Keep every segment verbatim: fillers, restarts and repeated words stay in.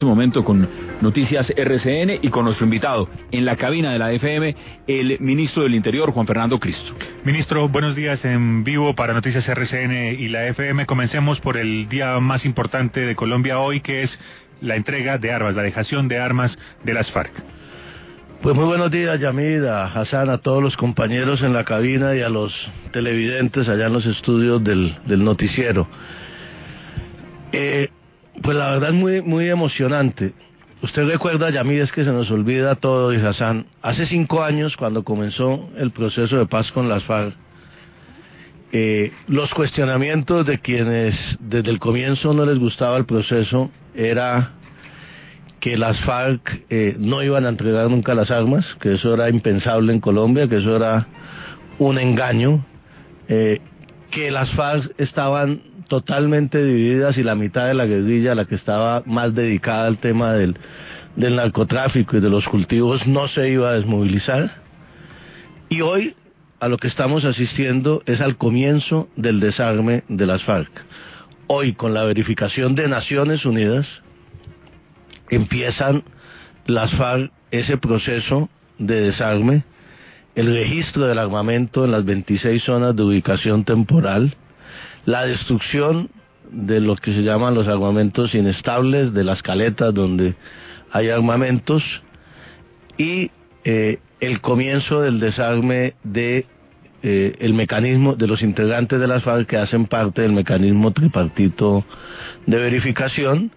momento con Noticias R C N y con nuestro invitado en la cabina de la F M, el ministro del Interior, Juan Fernando Cristo. Ministro, buenos días en vivo para Noticias R C N y la F M. Comencemos por el día más importante de Colombia hoy, que es la entrega de armas, la dejación de armas de las FARC. Pues muy buenos días, Yamid, a Hassan, a todos los compañeros en la cabina y a los televidentes allá en los estudios del, del noticiero. Eh, pues la verdad es muy, muy emocionante. Usted recuerda, Yamid, es que se nos olvida todo, y Hassan, hace cinco años cuando comenzó el proceso de paz con las FARC, eh, los cuestionamientos de quienes desde el comienzo no les gustaba el proceso era que las FARC eh, no iban a entregar nunca las armas, que eso era impensable en Colombia, que eso era un engaño, eh, que las FARC estaban totalmente divididas y la mitad de la guerrilla, la que estaba más dedicada al tema del, del narcotráfico y de los cultivos, no se iba a desmovilizar. Y hoy a lo que estamos asistiendo es al comienzo del desarme de las FARC. Hoy, con la verificación de Naciones Unidas, empiezan las FARC ese proceso de desarme, el registro del armamento en las veintiséis zonas de ubicación temporal, la destrucción de lo que se llaman los armamentos inestables, de las caletas donde hay armamentos, y eh, el comienzo del desarme de eh, el mecanismo de los integrantes de las FARC que hacen parte del mecanismo tripartito de verificación,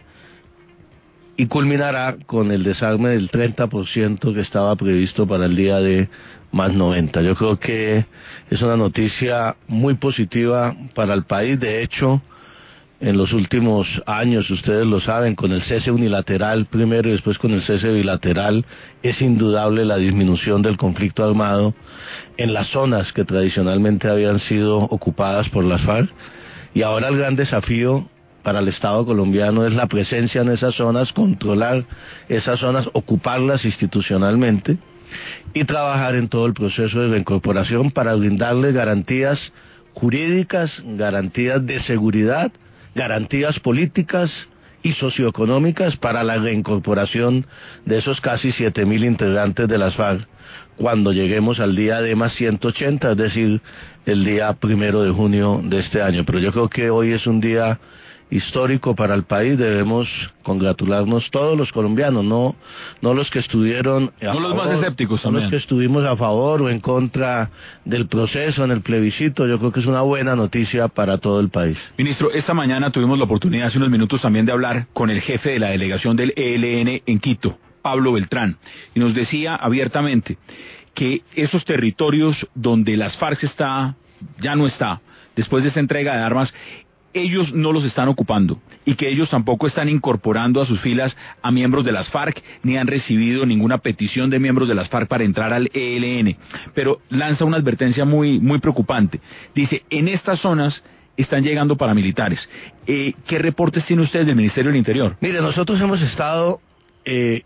y culminará con el desarme del treinta por ciento que estaba previsto para el día de más noventa. Yo creo que es una noticia muy positiva para el país. De hecho, en los últimos años, ustedes lo saben, con el cese unilateral primero y después con el cese bilateral, es indudable la disminución del conflicto armado en las zonas que tradicionalmente habían sido ocupadas por las FARC, y ahora el gran desafío para el Estado colombiano es la presencia en esas zonas, controlar esas zonas, ocuparlas institucionalmente y trabajar en todo el proceso de reincorporación para brindarle garantías jurídicas, garantías de seguridad, garantías políticas y socioeconómicas para la reincorporación de esos casi siete mil integrantes de las FARC cuando lleguemos al día de más ciento ochenta, es decir, el día primero de junio de este año. Pero yo creo que hoy es un día histórico para el país. Debemos congratularnos todos los colombianos, no no los que estuvieron a no favor, los más escépticos no también, los que estuvimos a favor o en contra del proceso en el plebiscito. Yo creo que es una buena noticia para todo el país. Ministro, esta mañana tuvimos la oportunidad hace unos minutos también de hablar con el jefe de la delegación del E L N en Quito, Pablo Beltrán, y nos decía abiertamente que esos territorios donde las FARC está, ya no está, después de esta entrega de armas, ellos no los están ocupando y que ellos tampoco están incorporando a sus filas a miembros de las FARC, ni han recibido ninguna petición de miembros de las FARC para entrar al E L N, pero lanza una advertencia muy, muy preocupante. Dice, en estas zonas están llegando paramilitares. Eh, ¿Qué reportes tiene usted del Ministerio del Interior? Mire, nosotros hemos estado eh,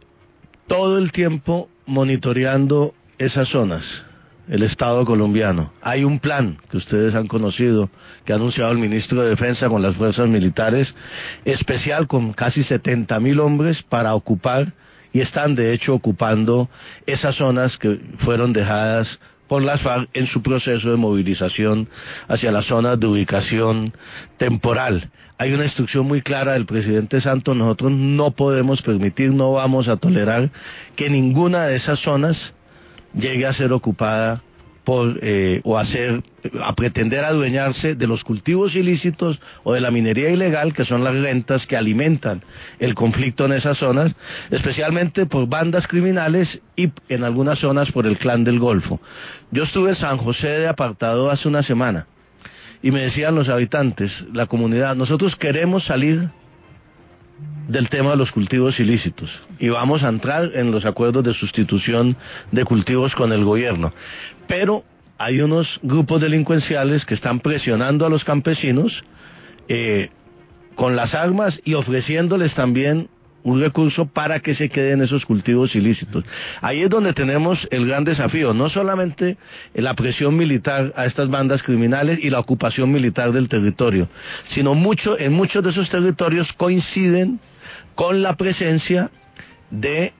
todo el tiempo monitoreando esas zonas, el Estado colombiano. Hay un plan que ustedes han conocido, que ha anunciado el ministro de Defensa con las fuerzas militares, especial con casi setenta mil hombres para ocupar, y están de hecho ocupando esas zonas que fueron dejadas por las FARC en su proceso de movilización hacia las zonas de ubicación temporal. Hay una instrucción muy clara del presidente Santos: nosotros no podemos permitir, no vamos a tolerar que ninguna de esas zonas llegue a ser ocupada por eh, o a ser, a pretender adueñarse de los cultivos ilícitos o de la minería ilegal, que son las rentas que alimentan el conflicto en esas zonas, especialmente por bandas criminales y en algunas zonas por el Clan del Golfo. Yo estuve en San José de Apartado hace una semana y me decían los habitantes, la comunidad, nosotros queremos salir del tema de los cultivos ilícitos y vamos a entrar en los acuerdos de sustitución de cultivos con el gobierno, pero hay unos grupos delincuenciales que están presionando a los campesinos eh, con las armas y ofreciéndoles también un recurso para que se queden esos cultivos ilícitos. Ahí es donde tenemos el gran desafío, no solamente la presión militar a estas bandas criminales y la ocupación militar del territorio, sino mucho, en muchos de esos territorios coinciden con la presencia de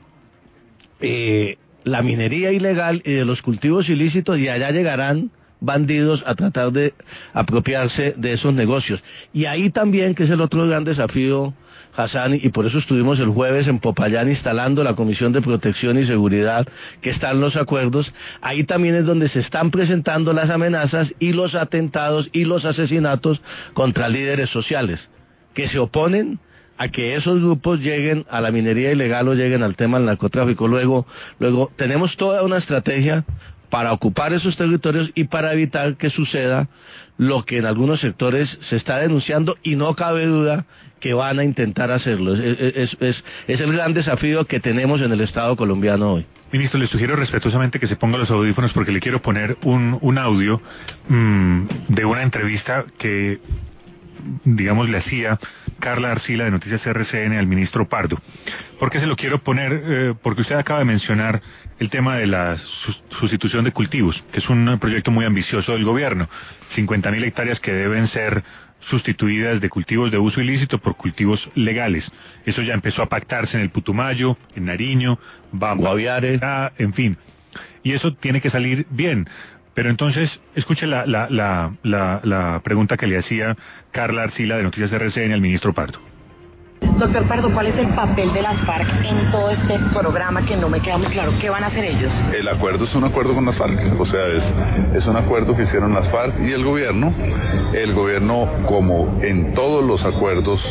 eh, la minería ilegal y de los cultivos ilícitos, y allá llegarán bandidos a tratar de apropiarse de esos negocios. Y ahí también, que es el otro gran desafío, Hassan, y por eso estuvimos el jueves en Popayán instalando la Comisión de Protección y Seguridad que está en los acuerdos, ahí también es donde se están presentando las amenazas y los atentados y los asesinatos contra líderes sociales, que se oponen a que esos grupos lleguen a la minería ilegal o lleguen al tema del narcotráfico. Luego, luego tenemos toda una estrategia para ocupar esos territorios y para evitar que suceda lo que en algunos sectores se está denunciando, y no cabe duda que van a intentar hacerlo. Es, es, es, es el gran desafío que tenemos en el Estado colombiano hoy. Ministro, le sugiero respetuosamente que se ponga los audífonos porque le quiero poner un, un audio mmm, de una entrevista que, digamos, le hacía Carla Arcila de Noticias R C N al ministro Pardo. ¿Por qué se lo quiero poner? Eh, porque usted acaba de mencionar el tema de la sustitución de cultivos, que es un proyecto muy ambicioso del gobierno. cincuenta mil hectáreas que deben ser sustituidas de cultivos de uso ilícito por cultivos legales. Eso ya empezó a pactarse en el Putumayo, en Nariño, Guaviare, en fin. Y eso tiene que salir bien. Pero entonces, escuche la, la, la, la, la pregunta que le hacía Carla Arcila de Noticias R C N al ministro Pardo. Doctor Pardo, ¿cuál es el papel de las FARC en todo este programa que no me queda muy claro? ¿Qué van a hacer ellos? El acuerdo es un acuerdo con las FARC, o sea, es, es un acuerdo que hicieron las FARC y el gobierno. El gobierno, como en todos los acuerdos,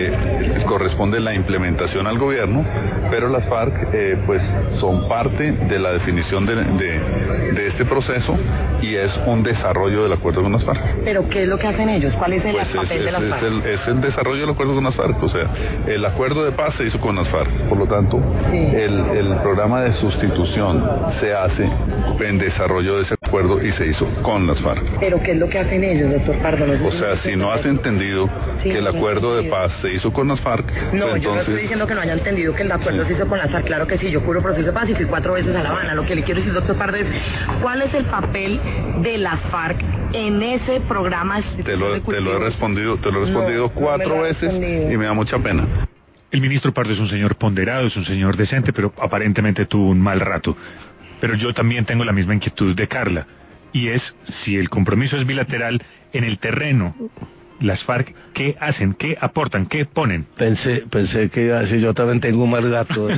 eh, corresponde la implementación al gobierno, pero las FARC eh, pues son parte de la definición de, de, de este proceso y es un desarrollo del acuerdo con las FARC. ¿Pero qué es lo que hacen ellos? ¿Cuál es el pues papel es, de las es, FARC? Es el, es el desarrollo del acuerdo con las FARC, o sea, el acuerdo de paz se hizo con las FARC, por lo tanto, sí. el, el programa de sustitución se hace en desarrollo de ese acuerdo y se hizo con las FARC. ¿Pero qué es lo que hacen ellos, doctor Pardo? No, o sea, si no has entendido sí, que el acuerdo de paz se hizo con las FARC... No, pues entonces... yo no estoy diciendo que no haya entendido que el acuerdo sí. se hizo con las FARC, claro que sí, yo cubro proceso de paz y fui cuatro veces a La Habana. Lo que le quiero decir, doctor Pardo, es ¿cuál es el papel de las FARC en ese programa? Te lo, te lo he respondido, te lo he respondido no, cuatro no veces respondido. Y me da mucha pena. El ministro Pardo es un señor ponderado, es un señor decente, pero aparentemente tuvo un mal rato. Pero yo también tengo la misma inquietud de Carla, y es si el compromiso es bilateral, en el terreno, las FARC, ¿qué hacen? ¿Qué aportan? ¿Qué ponen? Pensé, pensé que iba a decir, yo también tengo un mal rato.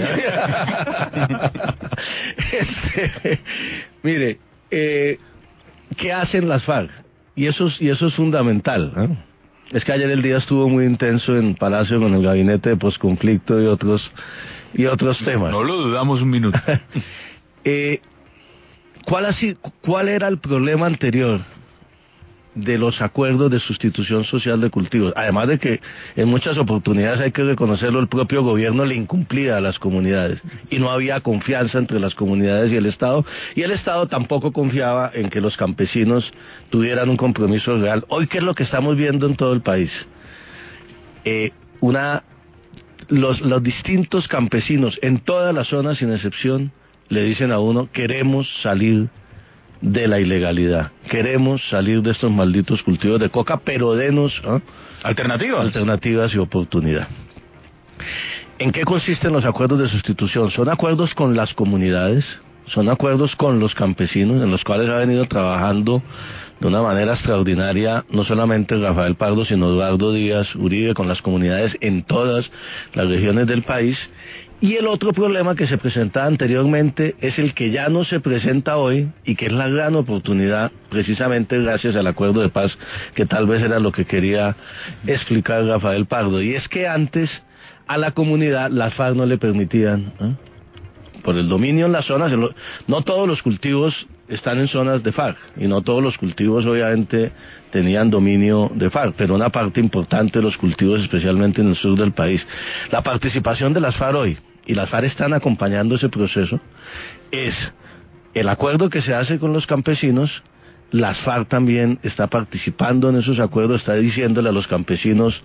este, mire, eh, ¿qué hacen las FARC? Y eso, y eso es fundamental, ¿no? Es que ayer el día estuvo muy intenso en Palacio con el gabinete de posconflicto y otros y otros temas. No lo dudamos un minuto. eh, ¿cuál, así, ¿Cuál era el problema anterior de los acuerdos de sustitución social de cultivos? Además de que en muchas oportunidades, hay que reconocerlo, el propio gobierno le incumplía a las comunidades y no había confianza entre las comunidades y el Estado, y el Estado tampoco confiaba en que los campesinos tuvieran un compromiso real. Hoy, ¿qué es lo que estamos viendo en todo el país? Eh, una, los, los distintos campesinos en todas las zonas, sin excepción, le dicen a uno: queremos salir de la ilegalidad, queremos salir de estos malditos cultivos de coca, pero denos ¿eh? alternativas alternativas y oportunidad. ¿En qué consisten los acuerdos de sustitución? Son acuerdos con las comunidades, son acuerdos con los campesinos, en los cuales ha venido trabajando de una manera extraordinaria no solamente Rafael Pardo, sino Eduardo Díaz Uribe, con las comunidades en todas las regiones del país. Y el otro problema que se presentaba anteriormente es el que ya no se presenta hoy y que es la gran oportunidad, precisamente gracias al acuerdo de paz, que tal vez era lo que quería explicar Rafael Pardo. Y es que antes a la comunidad las FARC no le permitían, ¿eh? por el dominio en las zonas, no todos los cultivos están en zonas de FARC y no todos los cultivos obviamente tenían dominio de FARC, pero una parte importante de los cultivos, especialmente en el sur del país. La participación de las FARC hoy, y las FARC están acompañando ese proceso, es el acuerdo que se hace con los campesinos. Las FARC también está participando en esos acuerdos, está diciéndole a los campesinos: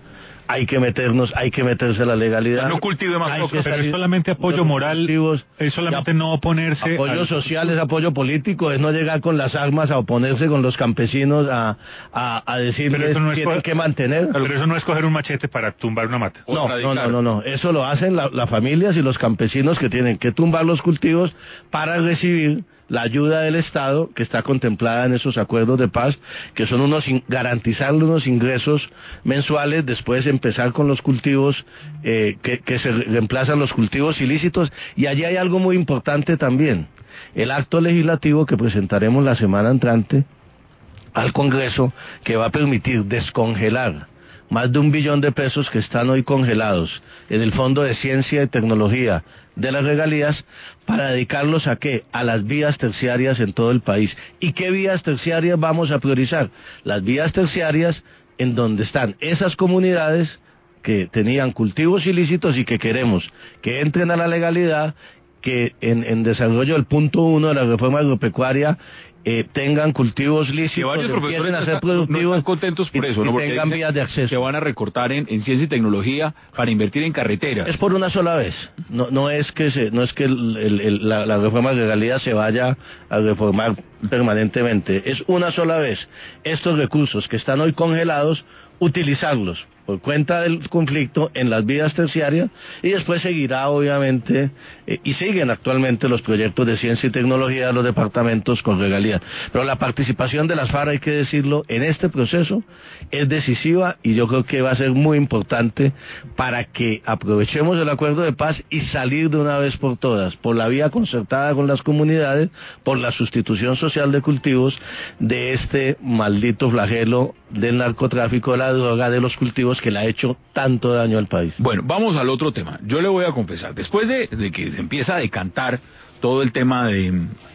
hay que meternos, hay que meterse a la legalidad. No cultive más hay que pero es solamente apoyo moral, es solamente no oponerse. Apoyo al... social es apoyo político, es no llegar con las armas a oponerse con los campesinos a, a, a decirles no que tienen coger, que mantener. Pero eso no es coger un machete para tumbar una mata. No, no, no, no, no, eso lo hacen las la familias y los campesinos que tienen que tumbar los cultivos para recibir la ayuda del Estado que está contemplada en esos acuerdos de paz, que son unos garantizarle unos ingresos mensuales, después empezar con los cultivos eh, que, que se reemplazan los cultivos ilícitos. Y allí hay algo muy importante también, el acto legislativo que presentaremos la semana entrante al Congreso, que va a permitir descongelar más de un billón de pesos que están hoy congelados en el Fondo de Ciencia y Tecnología de las regalías, para dedicarlos a qué, a las vías terciarias en todo el país. ¿Y qué vías terciarias vamos a priorizar? Las vías terciarias en donde están esas comunidades que tenían cultivos ilícitos y que queremos que entren a la legalidad, que en, en desarrollo del punto uno de la reforma agropecuaria Eh, tengan cultivos lícitos, empiecen a ser productivos, no están contentos por y, eso, ¿no? y Porque tengan vías de acceso. Que van a recortar en, en ciencia y tecnología para invertir en carreteras. Es por una sola vez, no, no es que se, no es que el, el, el, la, la reforma de legalidad se vaya a reformar permanentemente, es una sola vez. Estos recursos que están hoy congelados, utilizarlos por cuenta del conflicto en las vías terciarias, y después seguirá obviamente, eh, y siguen actualmente los proyectos de ciencia y tecnología de los departamentos con regalías. Pero la participación de las FARC, hay que decirlo, en este proceso es decisiva, y yo creo que va a ser muy importante para que aprovechemos el acuerdo de paz y salir de una vez por todas, por la vía concertada con las comunidades, por la sustitución social de cultivos, de este maldito flagelo del narcotráfico, de la droga, de los cultivos, que le ha hecho tanto daño al país. Bueno, vamos al otro tema. Yo le voy a confesar, después de, de que se empieza a decantar todo el tema de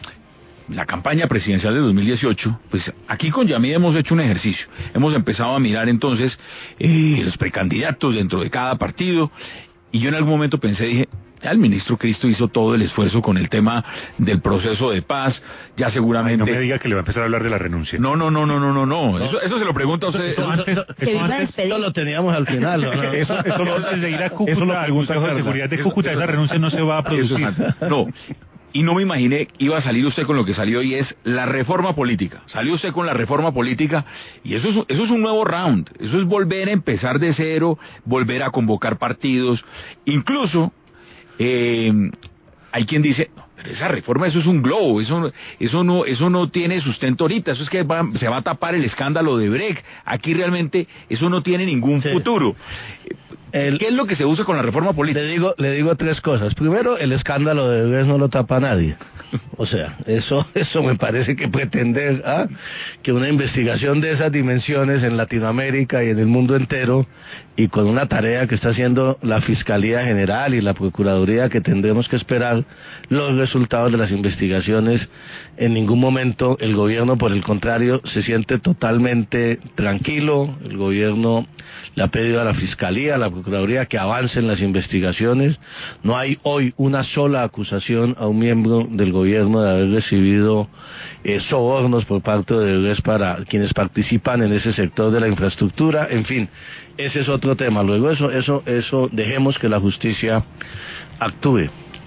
la campaña presidencial de dos mil dieciocho, pues aquí con Yamid hemos hecho un ejercicio. Hemos empezado a mirar entonces eh, los precandidatos dentro de cada partido, y yo en algún momento pensé, dije, ya el ministro Cristo hizo todo el esfuerzo con el tema del proceso de paz, ya seguramente... Ay, no me diga que le va a empezar a hablar de la renuncia. No, no, no, no, no, no, no. Eso, eso se lo pregunta a usted. Eso, eso, eso, antes, eso lo teníamos al final. ¿No? Eso, eso lo antes de ir a Cúcuta, eso lo al Consejo de Seguridad de Cúcuta, esa renuncia no se va a producir. No, y no me imaginé que iba a salir usted con lo que salió, y es la reforma política. Salió usted con la reforma política, y eso es, eso es un nuevo round. Eso es volver a empezar de cero, volver a convocar partidos, incluso... Eh, hay quien dice, no, pero esa reforma, eso es un globo, eso, eso no, eso no tiene sustento ahorita, eso es que va, se va a tapar el escándalo de Brecht. Aquí realmente eso no tiene ningún sí. futuro. El, ¿Qué es lo que se usa con la reforma política? Le digo, le digo tres cosas. Primero, el escándalo de Brecht no lo tapa nadie. O sea, eso, eso me parece que pretender ¿ah? que una investigación de esas dimensiones en Latinoamérica y en el mundo entero, y con una tarea que está haciendo la Fiscalía General y la Procuraduría, que tendremos que esperar los resultados de las investigaciones, en ningún momento el gobierno, por el contrario, se siente totalmente tranquilo. El gobierno le ha pedido a la Fiscalía, a la Procuraduría, que avancen las investigaciones. No hay hoy una sola acusación a un miembro del gobierno de haber recibido eh, sobornos por parte de Odebrecht para quienes participan en ese sector de la infraestructura. En fin, ese es otro tema. Luego eso, eso, eso, dejemos que la justicia actúe.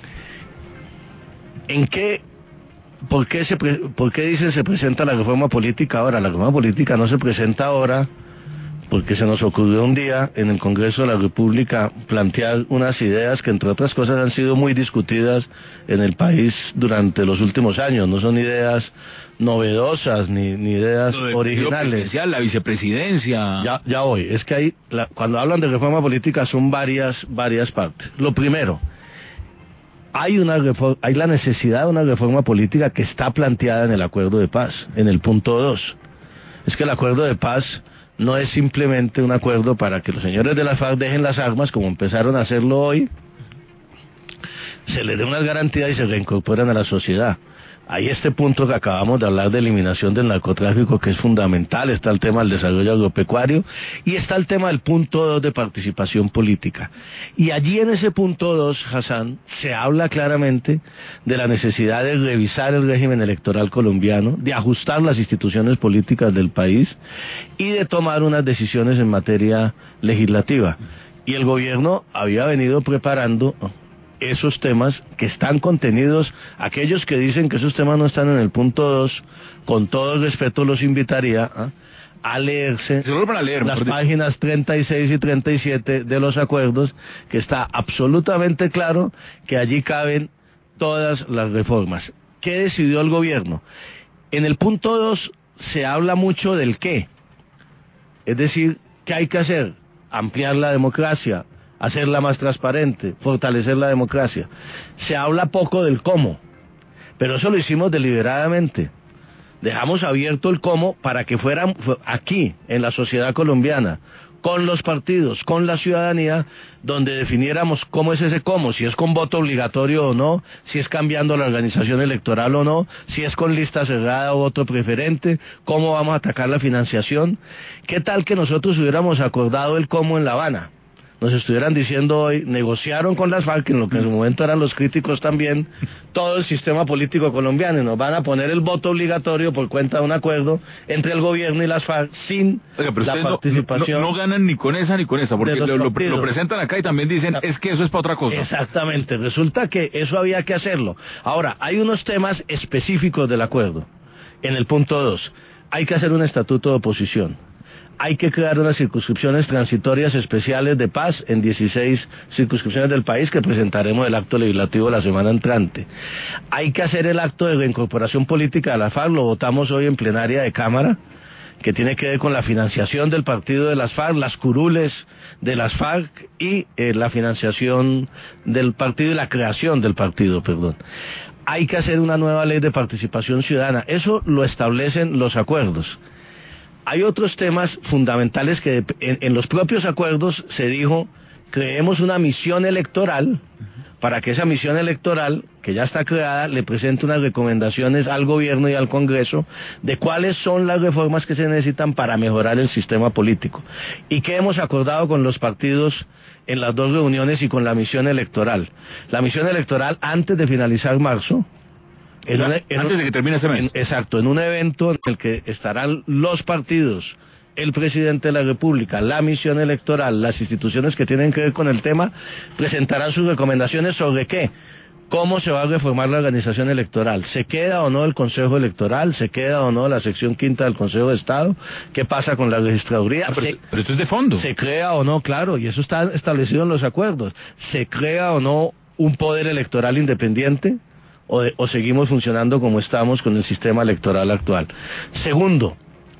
¿En qué, por qué se, por qué dicen se presenta la reforma política ahora? La reforma política no se presenta ahora porque se nos ocurrió un día en el Congreso de la República plantear unas ideas que, entre otras cosas, han sido muy discutidas en el país durante los últimos años. No son ideas novedosas ni, ni ideas originales. La vicepresidencia. Ya, ya hoy, es que hay, la, cuando hablan de reforma política son varias, varias partes. Lo primero, hay una reforma, hay la necesidad de una reforma política que está planteada en el acuerdo de paz, en el punto dos. Es que el acuerdo de paz no es simplemente un acuerdo para que los señores de la FARC dejen las armas, como empezaron a hacerlo hoy, se les dé unas garantías y se reincorporen a la sociedad. Hay este punto que acabamos de hablar de eliminación del narcotráfico, que es fundamental, está el tema del desarrollo agropecuario, y está el tema del punto dos de participación política. Y allí en ese punto dos, Hassan, se habla claramente de la necesidad de revisar el régimen electoral colombiano, de ajustar las instituciones políticas del país y de tomar unas decisiones en materia legislativa. Y el gobierno había venido preparando esos temas que están contenidos. Aquellos que dicen que esos temas no están en el punto dos, con todo el respeto los invitaría ¿eh? a leerse para leer, las páginas treinta y seis y treinta y siete de los acuerdos, que está absolutamente claro que allí caben todas las reformas. ¿Qué decidió el gobierno? En el punto dos se habla mucho del qué, es decir, ¿qué hay que hacer? Ampliar la democracia, hacerla más transparente, fortalecer la democracia. Se habla poco del cómo, pero eso lo hicimos deliberadamente. Dejamos abierto el cómo para que fueran aquí, en la sociedad colombiana, con los partidos, con la ciudadanía, donde definiéramos cómo es ese cómo, si es con voto obligatorio o no, si es cambiando la organización electoral o no, si es con lista cerrada o voto preferente, cómo vamos a atacar la financiación. ¿Qué tal que nosotros hubiéramos acordado el cómo en La Habana? Nos estuvieran diciendo hoy, negociaron con las FARC, en lo que en su momento eran los críticos también, todo el sistema político colombiano, y nos van a poner el voto obligatorio por cuenta de un acuerdo entre el gobierno y las FARC sin Oiga, pero la no, participación. No, no, no ganan ni con esa ni con esa, porque lo, lo, lo presentan acá y también dicen, es que eso es para otra cosa. Exactamente, resulta que eso había que hacerlo. Ahora, hay unos temas específicos del acuerdo. En el punto dos, hay que hacer un estatuto de oposición. Hay que crear unas circunscripciones transitorias especiales de paz en dieciséis circunscripciones del país, que presentaremos el acto legislativo la semana entrante. Hay que hacer el acto de reincorporación política de la FARC, lo votamos hoy en plenaria de Cámara, que tiene que ver con la financiación del partido de las FARC, las curules de las FARC y eh, la financiación del partido y la creación del partido, perdón. Hay que hacer una nueva ley de participación ciudadana, eso lo establecen los acuerdos. Hay otros temas fundamentales que en, en los propios acuerdos se dijo, creemos una misión electoral, para que esa misión electoral, que ya está creada, le presente unas recomendaciones al gobierno y al Congreso de cuáles son las reformas que se necesitan para mejorar el sistema político. Y que hemos acordado con los partidos en las dos reuniones y con la misión electoral. La misión electoral, antes de finalizar marzo, En un, en antes un, de que termine este mes. En, exacto, en un evento en el que estarán los partidos, el presidente de la República, la misión electoral, las instituciones que tienen que ver con el tema, presentarán sus recomendaciones sobre qué, cómo se va a reformar la organización electoral, se queda o no el Consejo Electoral, se queda o no la sección quinta del Consejo de Estado, qué pasa con la registraduría, ah, pero, se, pero esto es de fondo. Se crea o no, claro, y eso está establecido en los acuerdos, se crea o no un poder electoral independiente, O, de, o seguimos funcionando como estamos con el sistema electoral actual. Segundo,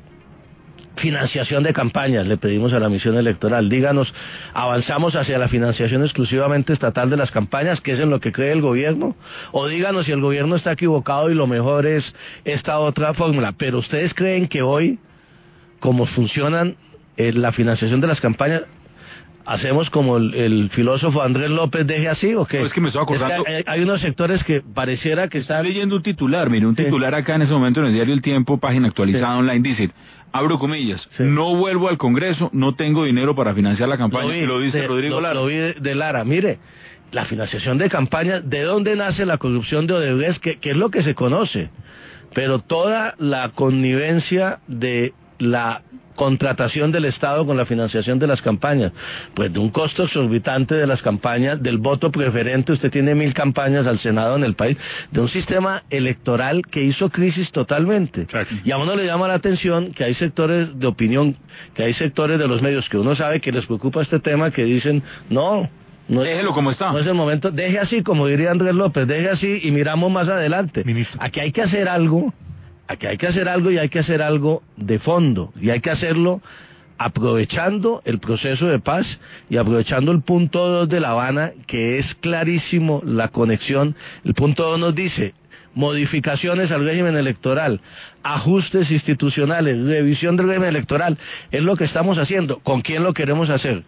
financiación de campañas, le pedimos a la misión electoral, díganos, ¿avanzamos hacia la financiación exclusivamente estatal de las campañas, que es en lo que cree el gobierno? O díganos si el gobierno está equivocado y lo mejor es esta otra fórmula. Pero ustedes creen que hoy, como funcionan eh, la financiación de las campañas, ¿hacemos como el, el filósofo Andrés López deje así o qué? No, es que me estoy acordando. Es que hay, hay unos sectores que pareciera que están... Estoy leyendo un titular, mire, un titular sí. acá en ese momento en el diario El Tiempo, página actualizada sí. online, dice, abro comillas, sí. no vuelvo al Congreso, no tengo dinero para financiar la campaña. Lo, vi, lo dice de, Rodrigo lo, Lara. Lo vi de, de Lara, mire, la financiación de campañas, ¿de dónde nace la corrupción de Odebrecht? Que, que es lo que se conoce, pero toda la connivencia de la contratación del Estado con la financiación de las campañas, pues de un costo exorbitante de las campañas, del voto preferente, usted tiene mil campañas al Senado en el país, de un sistema electoral que hizo crisis totalmente. Claro. Y a uno le llama la atención que hay sectores de opinión, que hay sectores de los medios que uno sabe que les preocupa este tema, que dicen, no, no déjelo es, como está. No es el momento, deje así, como diría Andrés López, deje así y miramos más adelante. Ministro. Aquí hay que hacer algo. Aquí hay que hacer algo y hay que hacer algo de fondo, y hay que hacerlo aprovechando el proceso de paz y aprovechando el punto dos de La Habana, que es clarísimo la conexión. El punto dos nos dice, modificaciones al régimen electoral, ajustes institucionales, revisión del régimen electoral, es lo que estamos haciendo. ¿Con quién lo queremos hacer?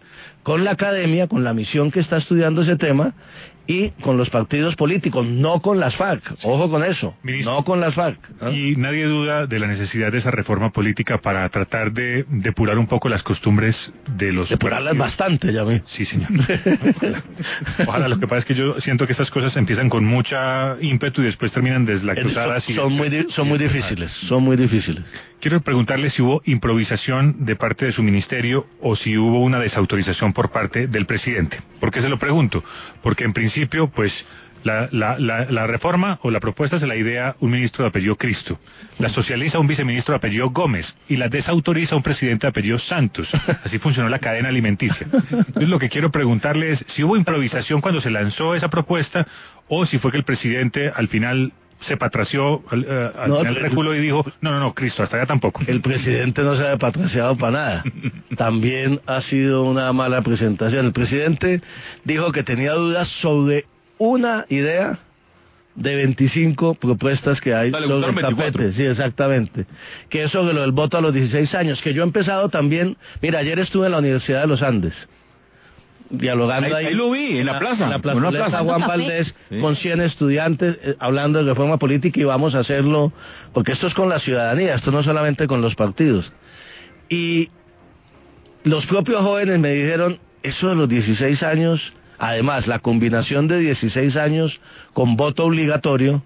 con la academia, con la misión que está estudiando ese tema, y con los partidos políticos, no con las FARC. Ojo con eso, Ministro, no con las FARC. ¿eh? Y nadie duda de la necesidad de esa reforma política para tratar de depurar un poco las costumbres de los Depurarlas partidos. Bastante, ya vi. Sí, señor. Ojalá. Ojalá. Lo que pasa es que yo siento que estas cosas empiezan con mucha ímpetu y después terminan deslactosadas. Son, y son, muy, di son muy difíciles, son muy difíciles. Quiero preguntarle si hubo improvisación de parte de su ministerio o si hubo una desautorización por parte del presidente. ¿Por qué se lo pregunto? Porque en principio, pues, la, la, la, la reforma o la propuesta se la idea un ministro de apellido Cristo, la socializa un viceministro de apellido Gómez y la desautoriza un presidente de apellido Santos. Así funcionó la cadena alimenticia. Entonces lo que quiero preguntarle es si hubo improvisación cuando se lanzó esa propuesta o si fue que el presidente al final se patració al, uh, al no, final reculó y dijo, no, no, no, Cristo, hasta allá tampoco. El presidente no se ha patraciado para nada. También ha sido una mala presentación. El presidente dijo que tenía dudas sobre una idea de veinticinco propuestas que hay Dale, sobre el tapete. Sí, exactamente. Que es sobre lo del voto a los dieciséis años, que yo he empezado también. Mira, ayer estuve en la Universidad de los Andes, dialogando ahí, ahí, ahí lo vi, en la plaza, en la plaza, plaza Juan Valdés, sí, con cien estudiantes, eh, hablando de reforma política, y vamos a hacerlo, porque esto es con la ciudadanía, esto no solamente con los partidos. Y los propios jóvenes me dijeron, eso de los dieciséis años, además, la combinación de dieciséis años con voto obligatorio,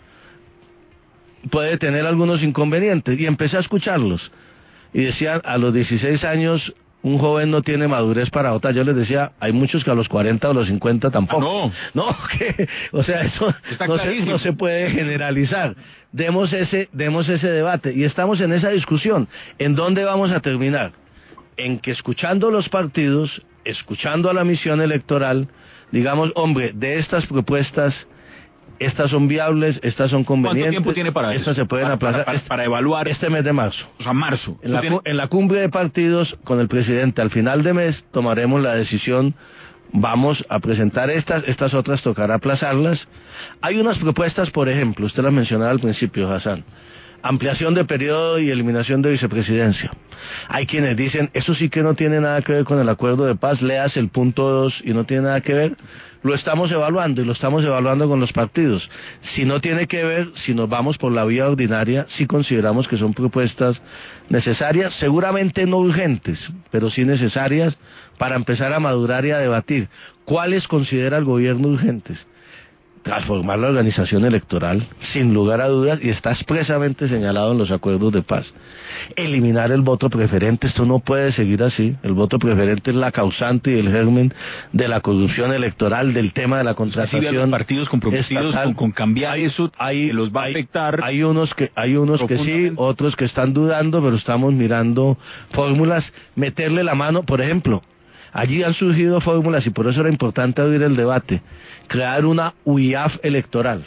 puede tener algunos inconvenientes, y empecé a escucharlos, y decían, a los dieciséis años, un joven no tiene madurez para votar. Yo les decía, hay muchos que a los cuarenta o los cincuenta tampoco. Ah, no. No, que, o sea, eso no se, no se puede generalizar. Demos ese, demos ese debate, y estamos en esa discusión. ¿En dónde vamos a terminar? En que escuchando los partidos, escuchando a la misión electoral, digamos, hombre, de estas propuestas, estas son viables, estas son convenientes. ¿Cuánto tiempo tiene para estas eso? se pueden para, aplazar para, para, para evaluar este mes de marzo. O sea, marzo. En la, tiene... en la cumbre de partidos con el presidente al final de mes tomaremos la decisión. Vamos a presentar estas, estas otras tocará aplazarlas. Hay unas propuestas, por ejemplo, usted las mencionaba al principio, Hassan, ampliación de periodo y eliminación de vicepresidencia. Hay quienes dicen, eso sí que no tiene nada que ver con el acuerdo de paz, leas el punto dos y no tiene nada que ver. Lo estamos evaluando, y lo estamos evaluando con los partidos. Si no tiene que ver, si nos vamos por la vía ordinaria, sí consideramos que son propuestas necesarias, seguramente no urgentes, pero sí necesarias para empezar a madurar y a debatir. ¿Cuáles considera el gobierno urgentes? Transformar la organización electoral, sin lugar a dudas, y está expresamente señalado en los acuerdos de paz. Eliminar el voto preferente, esto no puede seguir así. El voto preferente es la causante y el germen de la corrupción electoral, del tema de la contratación. Sí, los partidos comprometidos con, con cambiar hay, eso, hay, que los va a afectar. Hay unos que, hay unos que sí, otros que están dudando, pero estamos mirando fórmulas, meterle la mano, por ejemplo. Allí han surgido fórmulas, y por eso era importante abrir el debate, crear una U I A F electoral.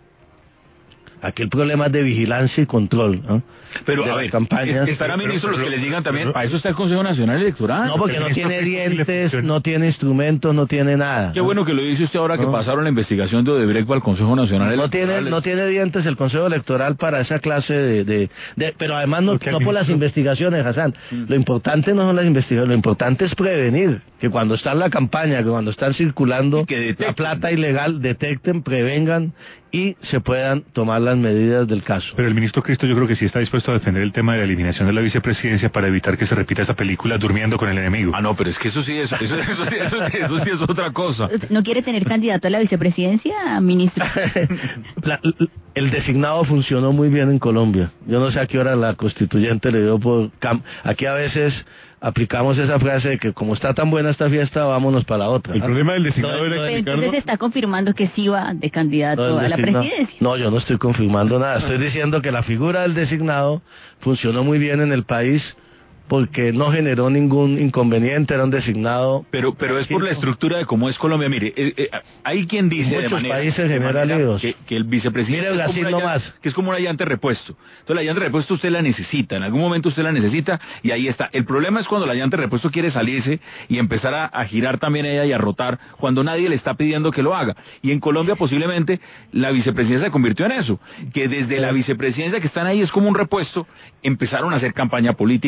Aquí el problema es de vigilancia y control, ¿no? Pero, de a las ver, campañas. estará ministro los que les digan también, para eso está el Consejo Nacional Electoral. No, porque no tiene dientes, no tiene instrumentos, no tiene nada. Qué bueno que lo dice usted ahora que no. pasaron la investigación de Odebrecht al Consejo Nacional no Electoral. Tiene, no tiene dientes el Consejo Electoral para esa clase de... de, de pero además no, no por las investigaciones, Hassan. Mm. Lo importante no son las investigaciones, lo importante es prevenir. Que cuando está en la campaña, que cuando están circulando que la plata ilegal, detecten, prevengan y se puedan tomar las medidas del caso. Pero el ministro Cristo yo creo que sí está dispuesto a defender el tema de la eliminación de la vicepresidencia para evitar que se repita esa película Durmiendo con el enemigo. Ah, no, pero es que eso sí es, eso, eso, eso, eso, eso, eso sí es otra cosa. ¿No quiere tener candidato a la vicepresidencia, ministro? la, el designado funcionó muy bien en Colombia. Yo no sé a qué hora la constituyente le dio por... Aquí a veces... aplicamos esa frase de que como está tan buena esta fiesta, vámonos para la otra. El ¿ah? problema del designado no, era no, que Entonces Ricardo... está confirmando que sí va de candidato no, a la presidencia. No, yo no estoy confirmando nada. Estoy diciendo que la figura del designado funcionó muy bien en el país porque no generó ningún inconveniente, era un designado. Pero pero es por la estructura de cómo es Colombia. Mire, eh, eh, hay quien dice muchos de manera, países genera líos. Que, que el vicepresidente Mire Brasil es como nomás. llanta, que es como una llanta de repuesto. Entonces la llanta de repuesto usted la necesita, en algún momento usted la necesita y ahí está. El problema es cuando la llanta de repuesto quiere salirse y empezar a, a girar también ella y a rotar cuando nadie le está pidiendo que lo haga. Y en Colombia posiblemente la vicepresidencia se convirtió en eso, que desde la vicepresidencia que están ahí es como un repuesto, empezaron a hacer campaña política y empezaron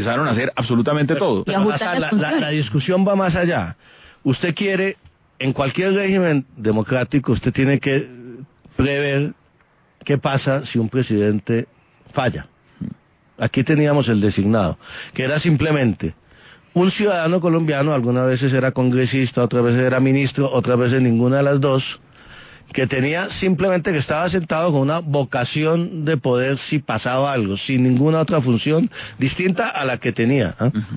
empezaron a hacer absolutamente todo. Pero la, la, la, la discusión va más allá. Usted quiere, en cualquier régimen democrático, usted tiene que prever qué pasa si un presidente falla. Aquí teníamos el designado, que era simplemente un ciudadano colombiano, algunas veces era congresista, otras veces era ministro, otras veces ninguna de las dos, que tenía simplemente que estaba sentado con una vocación de poder si pasaba algo, sin ninguna otra función distinta a la que tenía. ¿eh? Uh-huh.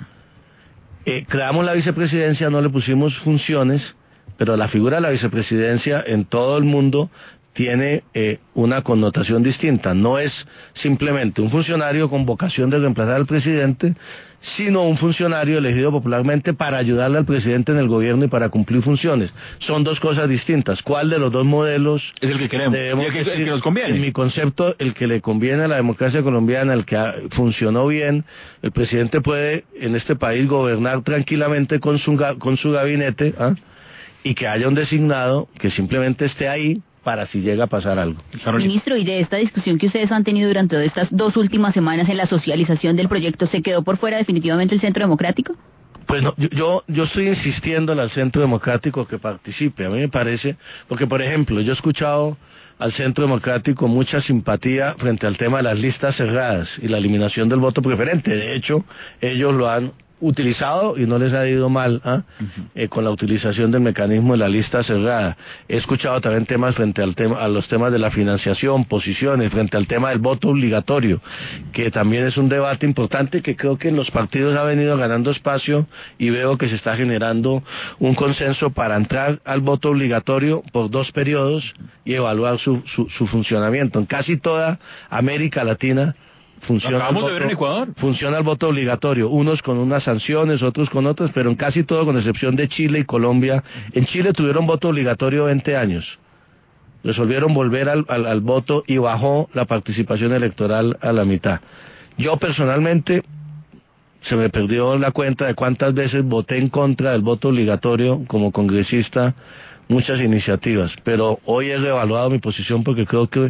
Eh, creamos la vicepresidencia, no le pusimos funciones, pero la figura de la vicepresidencia en todo el mundo tiene eh, una connotación distinta. No es simplemente un funcionario con vocación de reemplazar al presidente, sino un funcionario elegido popularmente para ayudarle al presidente en el gobierno y para cumplir funciones. Son dos cosas distintas. ¿Cuál de los dos modelos es el que queremos? Debemos ¿Y el que, decir? el que nos conviene? En mi concepto, el que le conviene a la democracia colombiana, el que ha, funcionó bien. El presidente puede en este país gobernar tranquilamente con su, con su gabinete, ¿ah? Y que haya un designado que simplemente esté ahí para si llega a pasar algo. Ministro, y de esta discusión que ustedes han tenido durante estas dos últimas semanas en la socialización del proyecto, ¿se quedó por fuera definitivamente el Centro Democrático? Pues no, yo, yo estoy insistiendo al Centro Democrático que participe. A mí me parece, porque por ejemplo, yo he escuchado al Centro Democrático mucha simpatía frente al tema de las listas cerradas y la eliminación del voto preferente. De hecho, ellos lo han utilizado y no les ha ido mal ¿eh? uh-huh. eh, con la utilización del mecanismo de la lista cerrada. He escuchado también temas frente al tema, a los temas de la financiación, posiciones, frente al tema del voto obligatorio, que también es un debate importante que creo que en los partidos ha venido ganando espacio y veo que se está generando un consenso para entrar al voto obligatorio por dos periodos y evaluar su, su, su funcionamiento. En casi toda América Latina Funciona el, voto, de ver en Ecuador. funciona el voto obligatorio, unos con unas sanciones, otros con otras, pero en casi todo, con excepción de Chile y Colombia. En Chile tuvieron voto obligatorio veinte años. Resolvieron volver al, al, al voto y bajó la participación electoral a la mitad. Yo personalmente se me perdió la cuenta de cuántas veces voté en contra del voto obligatorio como congresista, muchas iniciativas, pero hoy he reevaluado mi posición porque creo que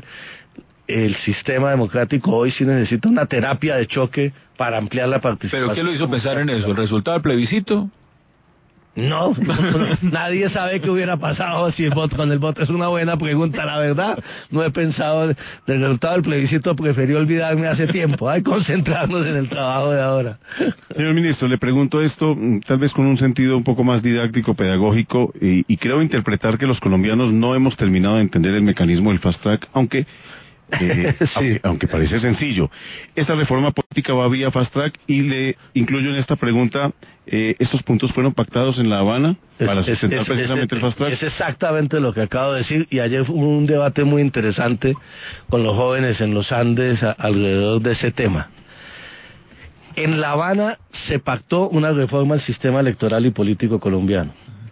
el sistema democrático hoy sí necesita una terapia de choque para ampliar la participación. ¿Pero qué lo hizo pensar en eso? ¿El resultado del plebiscito? No, no, nadie sabe qué hubiera pasado si el voto, con el voto. Es una buena pregunta, la verdad. No he pensado del resultado del plebiscito, preferí olvidarme hace tiempo. Hay que concentrarnos en el trabajo de ahora. Señor ministro, le pregunto esto tal vez con un sentido un poco más didáctico, pedagógico, y, y creo interpretar que los colombianos no hemos terminado de entender el mecanismo del fast track, aunque Eh, sí. aunque, aunque parece sencillo. Esta reforma política va vía fast track y le incluyo en esta pregunta, eh, ¿estos puntos fueron pactados en La Habana para es, sustentar es, precisamente es, el fast track? Es exactamente lo que acabo de decir, y ayer hubo un debate muy interesante con los jóvenes en los Andes a, alrededor de ese tema. En La Habana se pactó una reforma al sistema electoral y político colombiano.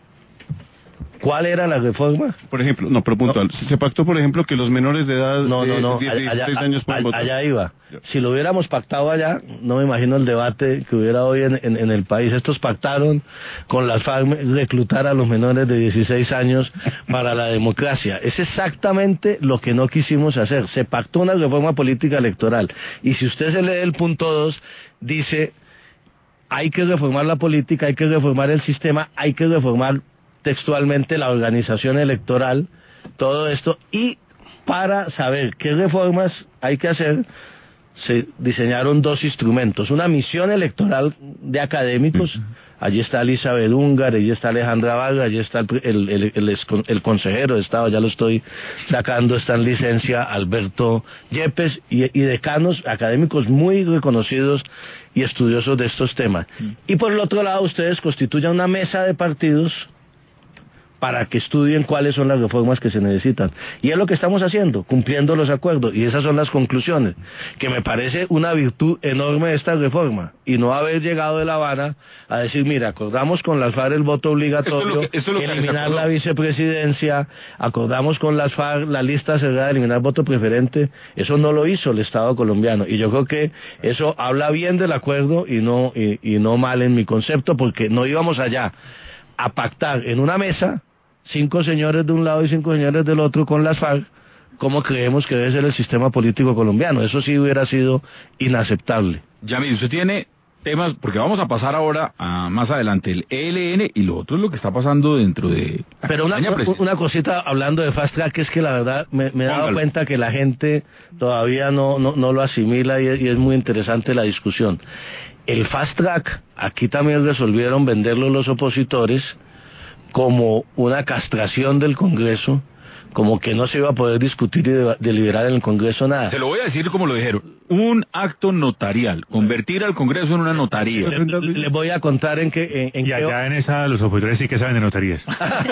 ¿Cuál era la reforma? Por ejemplo, no, pero puntual. No. Se pactó, por ejemplo, que los menores de edad no, no, no. de dieciséis años pueden votar. Allá iba. Si lo hubiéramos pactado allá, no me imagino el debate que hubiera hoy en, en, en el país. Estos pactaron con las FARC reclutar a los menores de dieciséis años para la democracia. Es exactamente lo que no quisimos hacer. Se pactó una reforma política electoral. Y si usted se lee el punto dos, dice, hay que reformar la política, hay que reformar el sistema, hay que reformar textualmente la organización electoral, todo esto, y para saber qué reformas hay que hacer, se diseñaron dos instrumentos, una misión electoral de académicos, uh-huh. Allí está Elizabeth Ungar, allí está Alejandra Vargas, allí está el, el, el, el, el consejero de Estado, ya lo estoy sacando, está en licencia Alberto Yepes, y, y decanos académicos muy reconocidos y estudiosos de estos temas. Uh-huh. Y por el otro lado, ustedes constituyan una mesa de partidos para que estudien cuáles son las reformas que se necesitan. Y es lo que estamos haciendo, cumpliendo los acuerdos, y esas son las conclusiones, que me parece una virtud enorme de esta reforma, y no haber llegado de La Habana a decir, mira, acordamos con las FARC el voto obligatorio, esto es lo que, esto es lo eliminar la vicepresidencia, acordamos con las FARC la lista cerrada, eliminar voto preferente. Eso no lo hizo el Estado colombiano, y yo creo que eso habla bien del acuerdo y no, y, y no mal en mi concepto, porque no íbamos allá a pactar en una mesa cinco señores de un lado y cinco señores del otro con las FARC, como creemos que debe ser el sistema político colombiano. Eso sí hubiera sido inaceptable. Yamil, usted tiene temas, porque vamos a pasar ahora a más adelante el E L N y lo otro es lo que está pasando dentro de... Pero una, una cosita hablando de Fast Track, es que la verdad me, me he dado cuenta que la gente todavía no, no, no lo asimila y, y es muy interesante la discusión. El Fast Track, aquí también resolvieron venderlo los opositores como una castración del Congreso, como que no se iba a poder discutir y de, deliberar en el Congreso nada. Se lo voy a decir como lo dijeron, un acto notarial, convertir al Congreso en una notaría. Les le voy a contar en qué... En, en y qué... allá en esa los opositores sí que saben de notarías.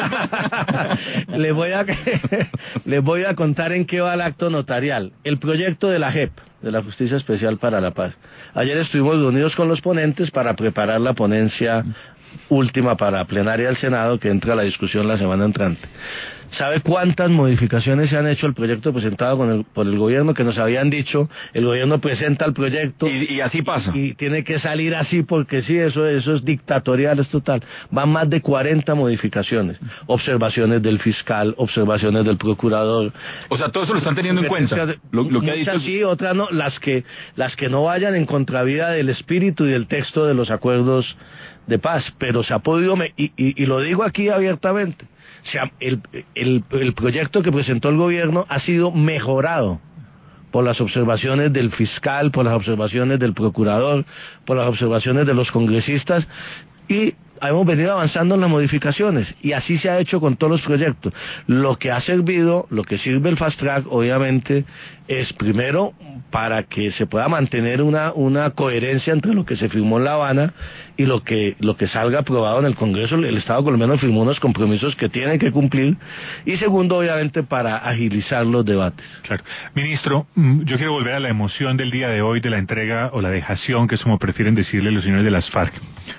les, voy a, les voy a contar en qué va el acto notarial. El proyecto de la J E P, de la Justicia Especial para la Paz. Ayer estuvimos reunidos con los ponentes para preparar la ponencia última para plenaria del Senado, que entra a la discusión la semana entrante. ¿Sabe cuántas modificaciones se han hecho al proyecto presentado con el, por el gobierno? Que nos habían dicho, el gobierno presenta el proyecto y, y así pasa. Y, y tiene que salir así porque sí, eso, eso es dictatorial, es total. Van más de cuarenta modificaciones. Observaciones del fiscal, observaciones del procurador. O sea, todo eso lo están teniendo en cuenta. Lo, lo que ha dicho... sí, otras no, las que, las que no vayan en contravía del espíritu y del texto de los acuerdos de paz. Pero se ha podido, me, y, y, y lo digo aquí abiertamente, o sea, el, el, el proyecto que presentó el gobierno ha sido mejorado por las observaciones del fiscal, por las observaciones del procurador, por las observaciones de los congresistas, y hemos venido avanzando en las modificaciones, y así se ha hecho con todos los proyectos. Lo que ha servido, lo que sirve el Fast Track, obviamente, es primero para que se pueda mantener una, una coherencia entre lo que se firmó en La Habana y lo que, lo que salga aprobado en el Congreso. El Estado colombiano firmó unos compromisos que tiene que cumplir, y segundo, obviamente, para agilizar los debates. Claro. Ministro, yo quiero volver a la emoción del día de hoy de la entrega o la dejación, que es como prefieren decirle los señores de las FARC.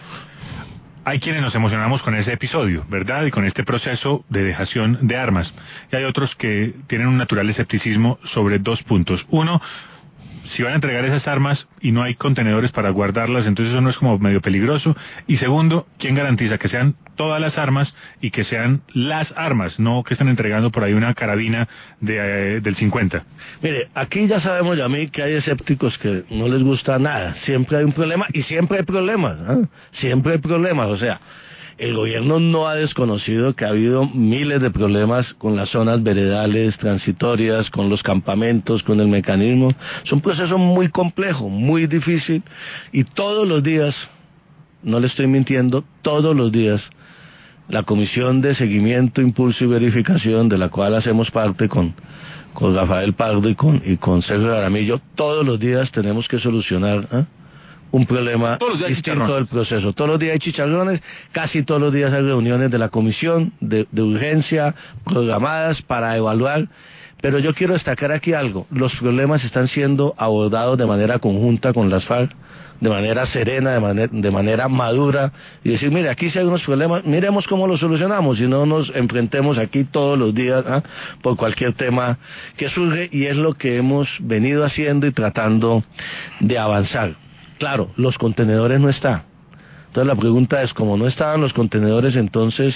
Hay quienes nos emocionamos con ese episodio, ¿verdad? Y con este proceso de dejación de armas. Y hay otros que tienen un natural escepticismo sobre dos puntos. Uno, si van a entregar esas armas y no hay contenedores para guardarlas, entonces eso no es como medio peligroso. Y segundo, ¿quién garantiza que sean todas las armas y que sean las armas, no que están entregando por ahí una carabina de, eh, del cincuenta? Mire, aquí ya sabemos, ya a mí, que hay escépticos que no les gusta nada. Siempre hay un problema y siempre hay problemas, ¿eh? Siempre hay problemas, o sea, el gobierno no ha desconocido que ha habido miles de problemas con las zonas veredales, transitorias, con los campamentos, con el mecanismo. Es un proceso muy complejo, muy difícil, y todos los días, no le estoy mintiendo, todos los días, la Comisión de Seguimiento, Impulso y Verificación, de la cual hacemos parte con, con Rafael Pardo y con, y con Sergio Aramillo, todos los días tenemos que solucionar ¿eh? un problema distinto del proceso. Todos los días hay chicharrones, casi todos los días hay reuniones de la comisión de, de urgencia programadas para evaluar, pero yo quiero destacar aquí algo: los problemas están siendo abordados de manera conjunta con las FARC, de manera serena, de manera, de manera madura, y decir, mire, aquí si hay unos problemas, miremos cómo los solucionamos, y no nos enfrentemos aquí todos los días ¿eh? por cualquier tema que surge, y es lo que hemos venido haciendo y tratando de avanzar. Claro, los contenedores no están. Entonces la pregunta es, como no estaban los contenedores, entonces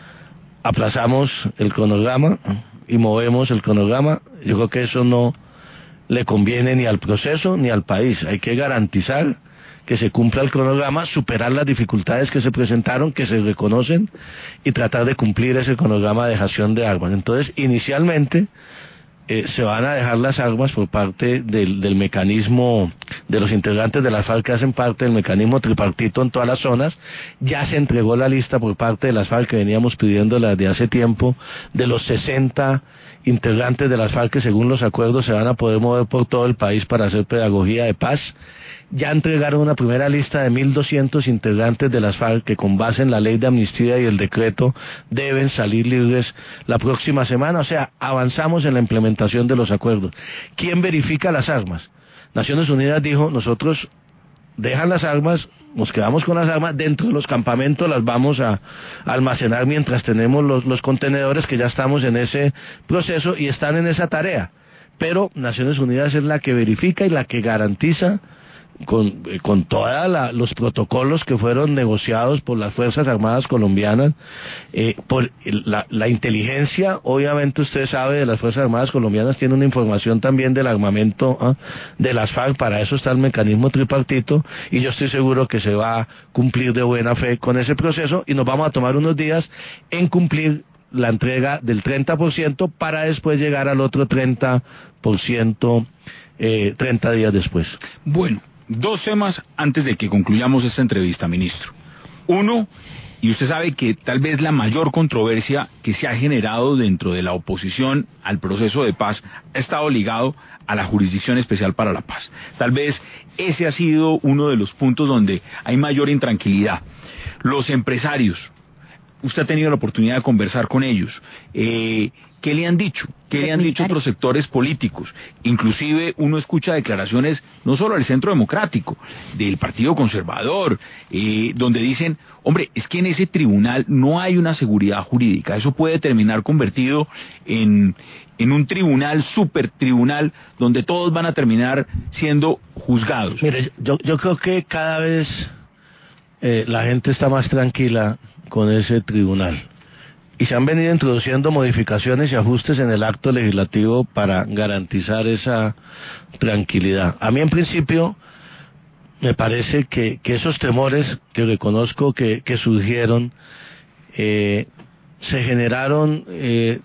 aplazamos el cronograma y movemos el cronograma. Yo creo que eso no le conviene ni al proceso ni al país. Hay que garantizar que se cumpla el cronograma, superar las dificultades que se presentaron, que se reconocen, y tratar de cumplir ese cronograma de dejación de armas. Entonces, inicialmente, Eh, se van a dejar las armas por parte del, del mecanismo, de los integrantes de las FARC que hacen parte del mecanismo tripartito en todas las zonas. Ya se entregó la lista por parte de las FARC, que veníamos pidiéndola desde hace tiempo, de los sesenta integrantes de las FARC que según los acuerdos se van a poder mover por todo el país para hacer pedagogía de paz. Ya entregaron una primera lista de mil doscientos integrantes de las FARC que, con base en la ley de amnistía y el decreto, deben salir libres la próxima semana. O sea, avanzamos en la implementación de los acuerdos. ¿Quién verifica las armas? Naciones Unidas dijo, nosotros dejan las armas, nos quedamos con las armas, dentro de los campamentos las vamos a, a almacenar mientras tenemos los, los contenedores, que ya estamos en ese proceso y están en esa tarea. Pero Naciones Unidas es la que verifica y la que garantiza con, eh, con todos los protocolos que fueron negociados por las Fuerzas Armadas colombianas, eh, por la, la inteligencia, obviamente usted sabe, de las Fuerzas Armadas colombianas tiene una información también del armamento ¿eh? de las FARC, para eso está el mecanismo tripartito, y yo estoy seguro que se va a cumplir de buena fe con ese proceso, y nos vamos a tomar unos días en cumplir la entrega del treinta por ciento para después llegar al otro treinta por ciento eh, treinta días después. Bueno, dos temas antes de que concluyamos esta entrevista, ministro. Uno, y usted sabe que tal vez la mayor controversia que se ha generado dentro de la oposición al proceso de paz ha estado ligado a la Jurisdicción Especial para la Paz. Tal vez ese ha sido uno de los puntos donde hay mayor intranquilidad. Los empresarios, usted ha tenido la oportunidad de conversar con ellos. Eh, ¿Qué le han dicho? ¿Qué le han dicho otros sectores políticos? Inclusive uno escucha declaraciones no solo del Centro Democrático, del Partido Conservador, eh, donde dicen, hombre, es que en ese tribunal no hay una seguridad jurídica. Eso puede terminar convertido en, en un tribunal, super tribunal, donde todos van a terminar siendo juzgados. Mire, yo, yo creo que cada vez eh, la gente está más tranquila con ese tribunal. Y se han venido introduciendo modificaciones y ajustes en el acto legislativo para garantizar esa tranquilidad. A mí en principio me parece que, que esos temores que reconozco que, que surgieron eh, se generaron eh,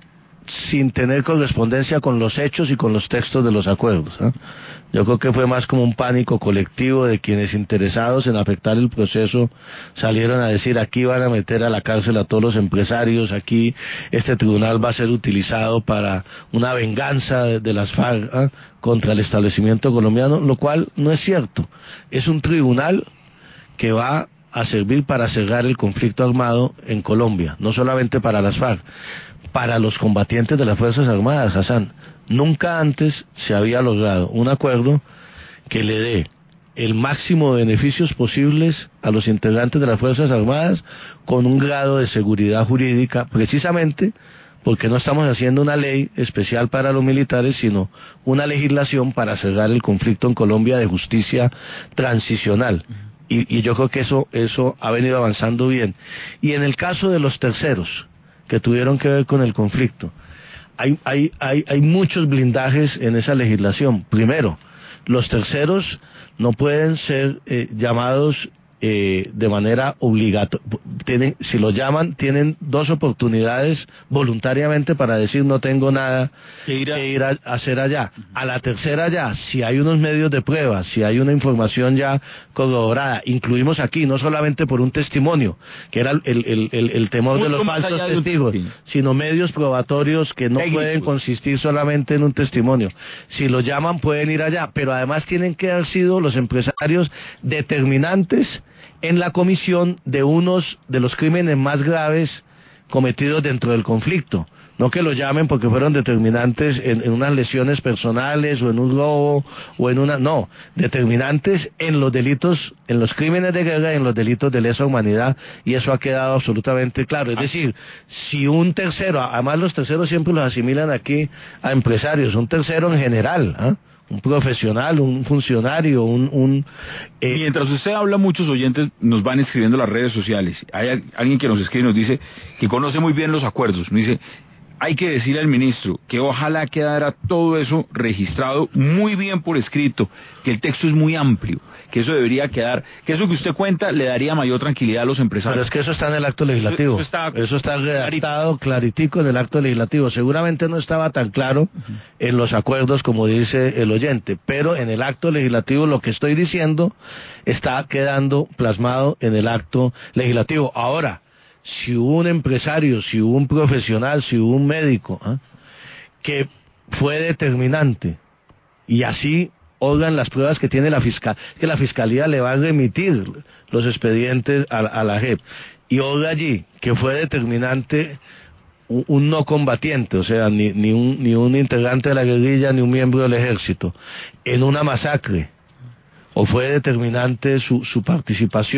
sin tener correspondencia con los hechos y con los textos de los acuerdos, ¿eh? Yo creo que fue más como un pánico colectivo de quienes interesados en afectar el proceso salieron a decir, aquí van a meter a la cárcel a todos los empresarios, aquí este tribunal va a ser utilizado para una venganza de, de las FARC ¿eh? contra el establecimiento colombiano, lo cual no es cierto. Es un tribunal que va a servir para cerrar el conflicto armado en Colombia, no solamente para las FARC, para los combatientes de las Fuerzas Armadas, Hassan. Nunca antes se había logrado un acuerdo que le dé el máximo de beneficios posibles a los integrantes de las Fuerzas Armadas con un grado de seguridad jurídica, precisamente porque no estamos haciendo una ley especial para los militares, sino una legislación para cerrar el conflicto en Colombia de justicia transicional. Y, y yo creo que eso, eso ha venido avanzando bien. Y en el caso de los terceros, que tuvieron que ver con el conflicto, Hay, hay, hay, hay muchos blindajes en esa legislación. Primero, los terceros no pueden ser eh, llamados eh, de manera obligatoria. Tienen, si los llaman, tienen dos oportunidades voluntariamente para decir no tengo nada que ir a, que ir a, a hacer allá. A la tercera ya, si hay unos medios de prueba, si hay una información ya corroborada, incluimos aquí no solamente por un testimonio, que era el, el, el, el temor de los falsos testigos, sino medios probatorios que no pueden consistir solamente en un testimonio. Si los llaman pueden ir allá, pero además tienen que haber sido los empresarios determinantes en la comisión de unos de los crímenes más graves cometidos dentro del conflicto. No que lo llamen porque fueron determinantes en, en unas lesiones personales o en un robo o en una... No, determinantes en los delitos, en los crímenes de guerra y en los delitos de lesa humanidad, y eso ha quedado absolutamente claro. Es decir, si un tercero, además los terceros siempre los asimilan aquí a empresarios, un tercero en general, ¿eh? un profesional, un funcionario, un... un eh... Mientras usted habla, muchos oyentes nos van escribiendo en las redes sociales. Hay alguien que nos escribe y nos dice que conoce muy bien los acuerdos. Nos dice, hay que decirle al ministro que ojalá quedara todo eso registrado muy bien por escrito, que el texto es muy amplio, que eso debería quedar, que eso que usted cuenta le daría mayor tranquilidad a los empresarios. Pero es que eso está en el acto legislativo. Eso, eso está, eso está redactado claritico en el acto legislativo. Seguramente no estaba tan claro uh-huh. en los acuerdos como dice el oyente, pero en el acto legislativo lo que estoy diciendo está quedando plasmado en el acto legislativo. Ahora, si hubo un empresario, si hubo un profesional, si hubo un médico ¿eh? que fue determinante, y así oigan las pruebas que tiene la fiscal, que la fiscalía le va a remitir los expedientes a, a la J E P, y oiga allí que fue determinante un, un no combatiente, o sea, ni, ni, un, ni un integrante de la guerrilla, ni un miembro del ejército, en una masacre, o fue determinante su, su participación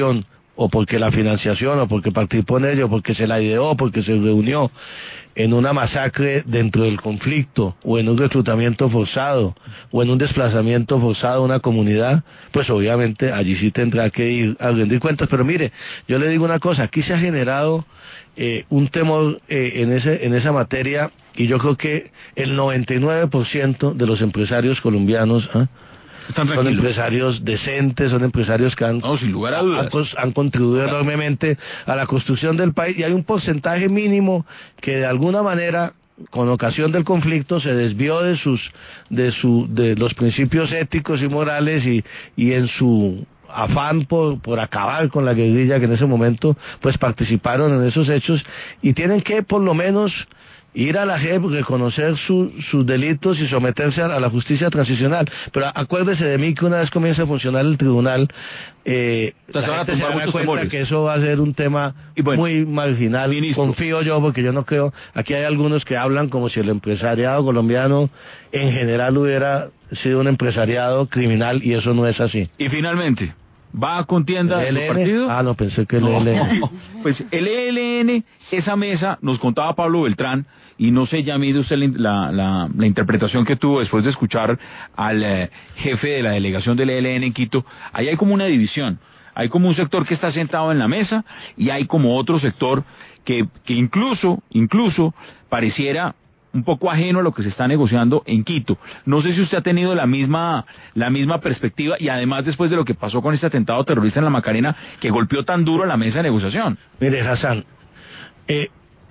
o porque la financiación, o porque participó en ello, porque se la ideó, porque se reunió en una masacre dentro del conflicto, o en un reclutamiento forzado, o en un desplazamiento forzado a una comunidad, pues obviamente allí sí tendrá que ir a rendir cuentas. Pero mire, yo le digo una cosa, aquí se ha generado eh, un temor eh, en ese en esa materia, y yo creo que el noventa y nueve por ciento de los empresarios colombianos ¿eh? son empresarios decentes, son empresarios que han, no, sin lugar a dudas. han, han contribuido claro. enormemente a la construcción del país, y hay un porcentaje mínimo que de alguna manera, con ocasión del conflicto, se desvió de sus de su de los principios éticos y morales, y, y en su afán por, por acabar con la guerrilla que en ese momento pues participaron en esos hechos, y tienen que por lo menos ir a la J E P, reconocer su, sus delitos y someterse a, a la justicia transicional. Pero acuérdese de mí que una vez comience a funcionar el tribunal, eh, la gente se da cuenta temores. que eso va a ser un tema bueno, muy marginal. Ministro. Confío yo, porque yo no creo, aquí hay algunos que hablan como si el empresariado colombiano en general hubiera sido un empresariado criminal, y eso no es así. Y finalmente, ¿va a contienda el su partido? Ah, no, pensé que el no, E L N. Pues el E L N, esa mesa, nos contaba Pablo Beltrán, y no sé, ya mide usted la, la, la interpretación que tuvo después de escuchar al eh, jefe de la delegación del E L N en Quito. Ahí hay como una división, hay como un sector que está sentado en la mesa, y hay como otro sector que, que incluso, incluso pareciera un poco ajeno a lo que se está negociando en Quito. No sé si usted ha tenido la misma la misma perspectiva, y además después de lo que pasó con este atentado terrorista en la Macarena, que golpeó tan duro a la mesa de negociación. Mire, Hassan, eh,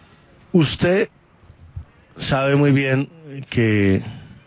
usted sabe muy bien que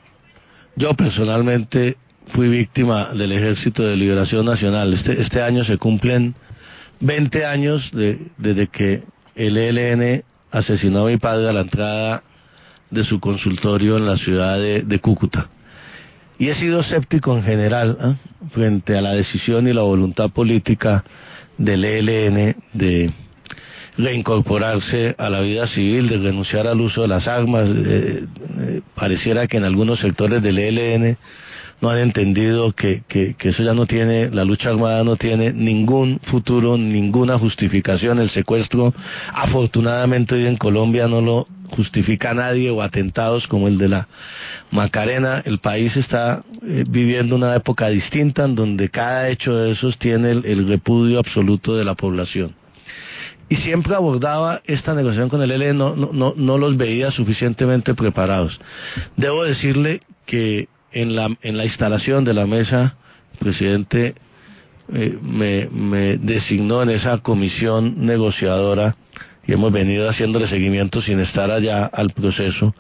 yo personalmente fui víctima del Ejército de Liberación Nacional. Este, este año se cumplen veinte años de, desde que el E L N asesinó a mi padre a la entrada de su consultorio en la ciudad de, de Cúcuta. Y he sido escéptico en general ¿eh? frente a la decisión y la voluntad política del E L N de reincorporarse a la vida civil, de renunciar al uso de las armas. Eh, eh, pareciera que en algunos sectores del E L N no han entendido que, que, que eso ya no tiene, la lucha armada no tiene ningún futuro, ninguna justificación. El secuestro, afortunadamente hoy en Colombia no lo justifica nadie, o atentados como el de la Macarena. El país está eh, viviendo una época distinta, en donde cada hecho de esos tiene el, el repudio absoluto de la población. Y siempre abordaba esta negociación con el E L N, no, no, no, no los veía suficientemente preparados. Debo decirle que en la, en la instalación de la mesa, el presidente eh, me, me designó en esa comisión negociadora, y hemos venido haciéndole seguimiento sin estar allá al proceso.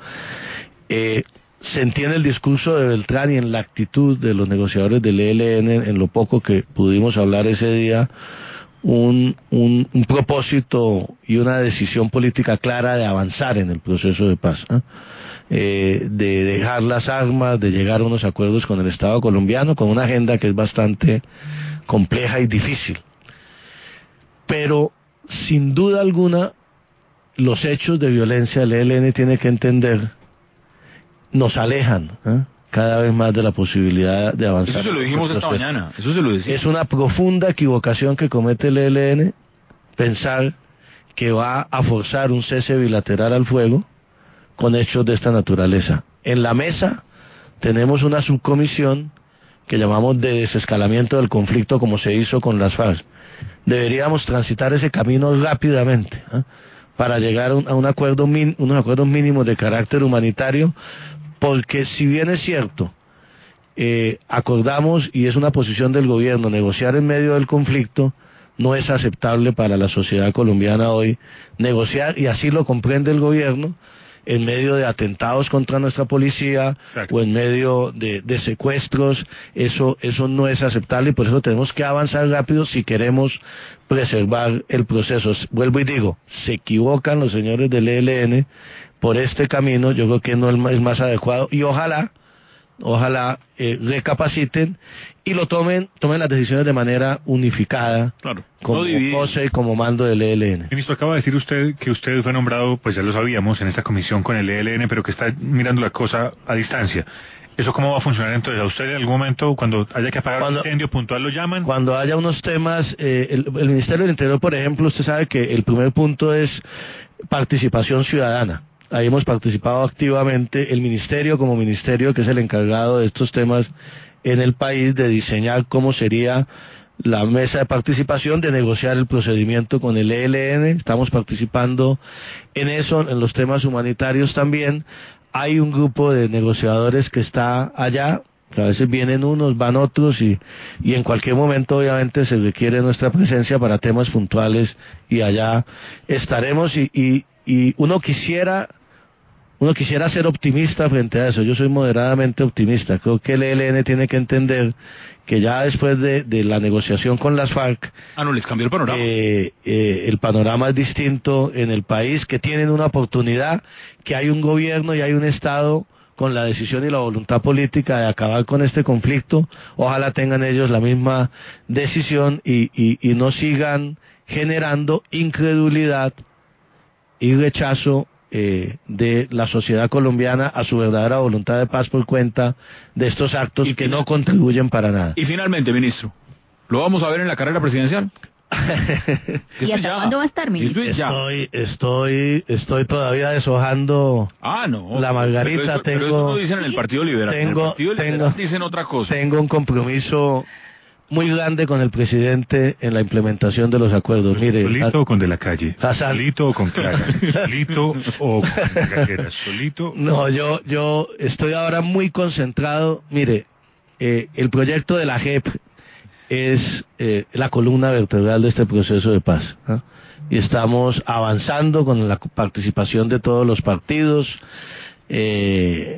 Eh, sentí en el discurso de Beltrán y en la actitud de los negociadores del E L N, en lo poco que pudimos hablar ese día, un, un, un propósito y una decisión política clara de avanzar en el proceso de paz, ¿eh? Eh, de dejar las armas, de llegar a unos acuerdos con el Estado colombiano, con una agenda que es bastante compleja y difícil. Pero sin duda alguna, los hechos de violencia del E L N tiene que entender, nos alejan ¿eh? cada vez más de la posibilidad de avanzar. Eso se lo dijimos esta mañana, eso se lo decimos. Es una profunda equivocación que comete el E L N pensar que va a forzar un cese bilateral al fuego con hechos de esta naturaleza. En la mesa tenemos una subcomisión que llamamos de desescalamiento del conflicto, como se hizo con las FARC. Deberíamos transitar ese camino rápidamente ¿eh? para llegar a un, a un acuerdo min, unos acuerdos mínimos de carácter humanitario, porque si bien es cierto, eh, acordamos, y es una posición del gobierno, negociar en medio del conflicto, no es aceptable para la sociedad colombiana hoy negociar, y así lo comprende el gobierno, en medio de atentados contra nuestra policía. Exacto. O en medio de, de secuestros. Eso, eso no es aceptable, y por eso tenemos que avanzar rápido si queremos preservar el proceso. Vuelvo y digo, se equivocan los señores del E L N por este camino. Yo creo que no es más adecuado, y ojalá ojalá eh, recapaciten y lo tomen tomen las decisiones de manera unificada, claro, como no pose y como mando del E L N. Ministro, acaba de decir usted que usted fue nombrado, pues ya lo sabíamos, en esta comisión con el E L N, pero que está mirando la cosa a distancia. ¿Eso cómo va a funcionar entonces? ¿A usted en algún momento, cuando haya que apagar Cuando- un incendio puntual, lo llaman? Cuando haya unos temas, eh, el, el Ministerio del Interior, por ejemplo, usted sabe que el primer punto es participación ciudadana. Ahí hemos participado activamente el Ministerio como Ministerio, que es el encargado de estos temas en el país, de diseñar cómo sería la mesa de participación, de negociar el procedimiento con el E L N. Estamos participando en eso, en los temas humanitarios también. Hay un grupo de negociadores que está allá, que a veces vienen unos, van otros, y, y en cualquier momento obviamente se requiere nuestra presencia para temas puntuales, y allá estaremos, y, y, y uno quisiera uno quisiera ser optimista frente a eso. Yo soy moderadamente optimista. Creo que el E L N tiene que entender que ya después de, de la negociación con las FARC, Ah, no, les cambió el panorama. eh, eh, el panorama es distinto en el país, que tienen una oportunidad, que hay un gobierno y hay un Estado con la decisión y la voluntad política de acabar con este conflicto. Ojalá tengan ellos la misma decisión y, y, y no sigan generando incredulidad y rechazo eh, de la sociedad colombiana a su verdadera voluntad de paz por cuenta de estos actos Y que final- no contribuyen para nada. Y finalmente, ministro, ¿lo vamos a ver en la carrera presidencial? ¿Y Esto hasta ya. cuándo va a estar, ministro? Esto es ya. Estoy, estoy, estoy todavía deshojando Ah, no. la margarita. Pero eso, pero tengo, eso no dicen en el Partido Liberal. en el tengo, Partido Liberal tengo, dicen otra cosa. tengo un compromiso muy grande con el presidente en la implementación de los acuerdos. Mire, ¿Solito o con de la calle? Hassan. ¿Solito o con Clara? ¿Solito o con galleras? ¿Solito? no, yo, yo estoy ahora muy concentrado. Mire, eh, el proyecto de la J E P es eh, la columna vertebral de este proceso de paz, ¿ah? Y estamos avanzando con la participación de todos los partidos eh,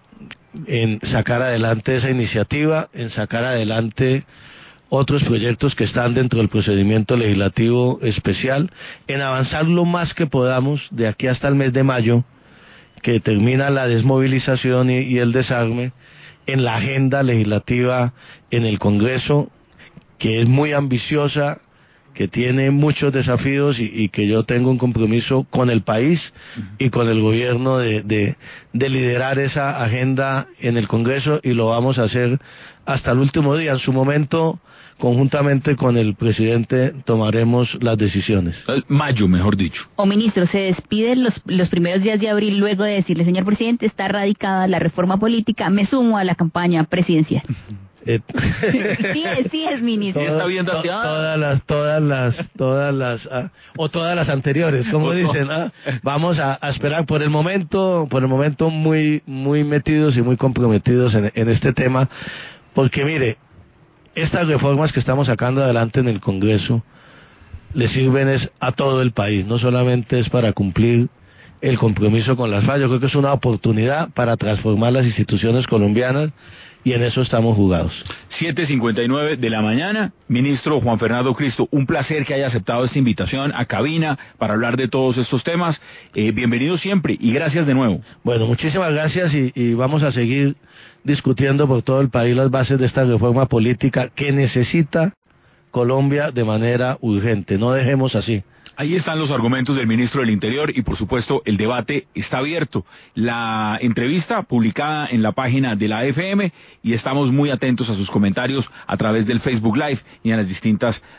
en sacar adelante esa iniciativa, en sacar adelante otros proyectos que están dentro del procedimiento legislativo especial, en avanzar lo más que podamos de aquí hasta el mes de mayo, que termina la desmovilización y, y el desarme, en la agenda legislativa en el Congreso, que es muy ambiciosa, que tiene muchos desafíos, y, y que yo tengo un compromiso con el país y con el gobierno de, de, de liderar esa agenda en el Congreso, y lo vamos a hacer hasta el último día. En su momento, conjuntamente con el presidente, tomaremos las decisiones. Eh, Mayo, mejor dicho. O ministro, se despide los, los primeros días de abril luego de decirle, señor presidente, está radicada la reforma política, me sumo a la campaña presidencial. Eh, Sí es, sí es, ministro. Sí, está bien to- dateada. todas las, todas las, todas las, ah, o todas las anteriores, como O to- dicen, ah, vamos a, a esperar por el momento, por el momento muy, muy metidos y muy comprometidos en, en este tema, porque mire, estas reformas que estamos sacando adelante en el Congreso le sirven es a todo el país, no solamente es para cumplir el compromiso con las FARC. Yo creo que es una oportunidad para transformar las instituciones colombianas, y en eso estamos jugados. siete cincuenta y nueve de la mañana. Ministro Juan Fernando Cristo, un placer que haya aceptado esta invitación a cabina para hablar de todos estos temas. Eh, bienvenido siempre y gracias de nuevo. Bueno, muchísimas gracias, y, y vamos a seguir discutiendo por todo el país las bases de esta reforma política que necesita Colombia de manera urgente. No dejemos así. Ahí están los argumentos del ministro del Interior y por supuesto el debate está abierto. La entrevista publicada en la página de la F M, y estamos muy atentos a sus comentarios a través del Facebook Live y en las distintas